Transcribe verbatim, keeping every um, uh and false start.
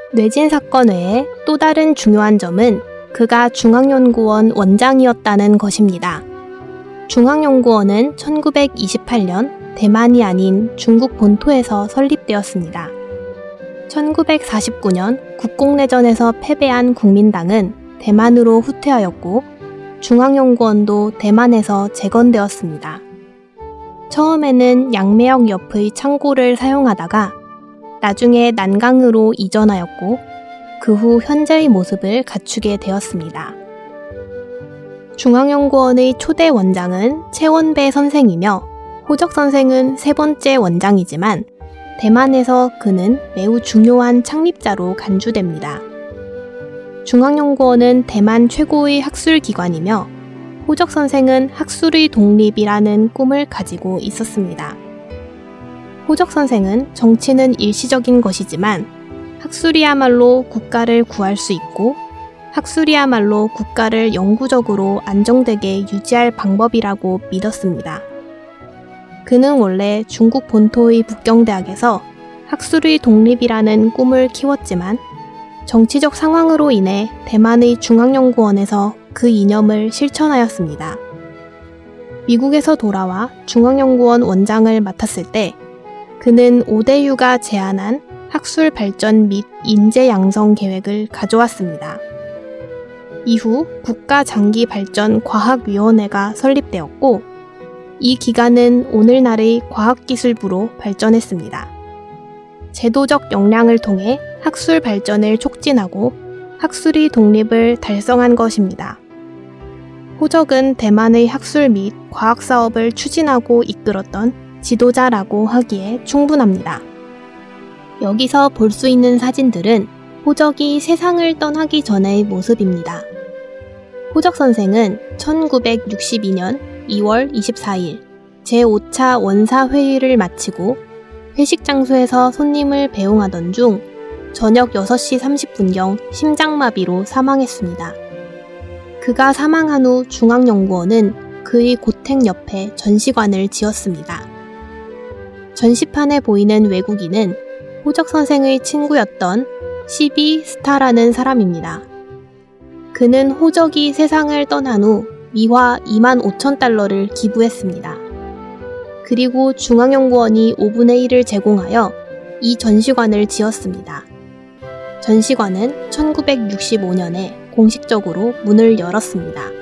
뇌진 사건 외에 또 다른 중요한 점은 그가 중앙연구원 원장이었다는 것입니다. 중앙연구원은 천구백이십팔 년 대만이 아닌 중국 본토에서 설립되었습니다. 천구백사십구 년 국공내전에서 패배한 국민당은 대만으로 후퇴하였고 중앙연구원도 대만에서 재건되었습니다. 처음에는 양매역 옆의 창고를 사용하다가 나중에 난강으로 이전하였고 그 후 현재의 모습을 갖추게 되었습니다. 중앙연구원의 초대 원장은 최원배 선생이며 호적 선생은 세 번째 원장이지만 대만에서 그는 매우 중요한 창립자로 간주됩니다. 중앙연구원은 대만 최고의 학술기관이며 호적 선생은 학술의 독립이라는 꿈을 가지고 있었습니다. 호적 선생은 정치는 일시적인 것이지만 학술이야말로 국가를 구할 수 있고 학술이야말로 국가를 영구적으로 안정되게 유지할 방법이라고 믿었습니다. 그는 원래 중국 본토의 북경대학에서 학술의 독립이라는 꿈을 키웠지만 정치적 상황으로 인해 대만의 중앙연구원에서 그 이념을 실천하였습니다. 미국에서 돌아와 중앙연구원 원장을 맡았을 때 그는 오대유가 제안한 학술 발전 및 인재 양성 계획을 가져왔습니다. 이후 국가장기발전과학위원회가 설립되었고 이 기관은 오늘날의 과학기술부로 발전했습니다. 제도적 역량을 통해 학술 발전을 촉진하고 학술의 독립을 달성한 것입니다. 호적은 대만의 학술 및 과학 사업을 추진하고 이끌었던 지도자라고 하기에 충분합니다. 여기서 볼 수 있는 사진들은 호적이 세상을 떠나기 전의 모습입니다. 호적 선생은 천구백육십이 년 이월 이십사일 제오 차 원사회의를 마치고 회식 장소에서 손님을 배웅하던 중 저녁 여섯 시 삼십 분경 심장마비로 사망했습니다. 그가 사망한 후 중앙연구원은 그의 고택 옆에 전시관을 지었습니다. 전시판에 보이는 외국인은 호적 선생의 친구였던 시비 스타라는 사람입니다. 그는 호적이 세상을 떠난 후 미화 이만 오천 달러를 기부했습니다. 그리고 중앙연구원이 오분의 일을 제공하여 이 전시관을 지었습니다. 전시관은 천구백육십오 년에 공식적으로 문을 열었습니다.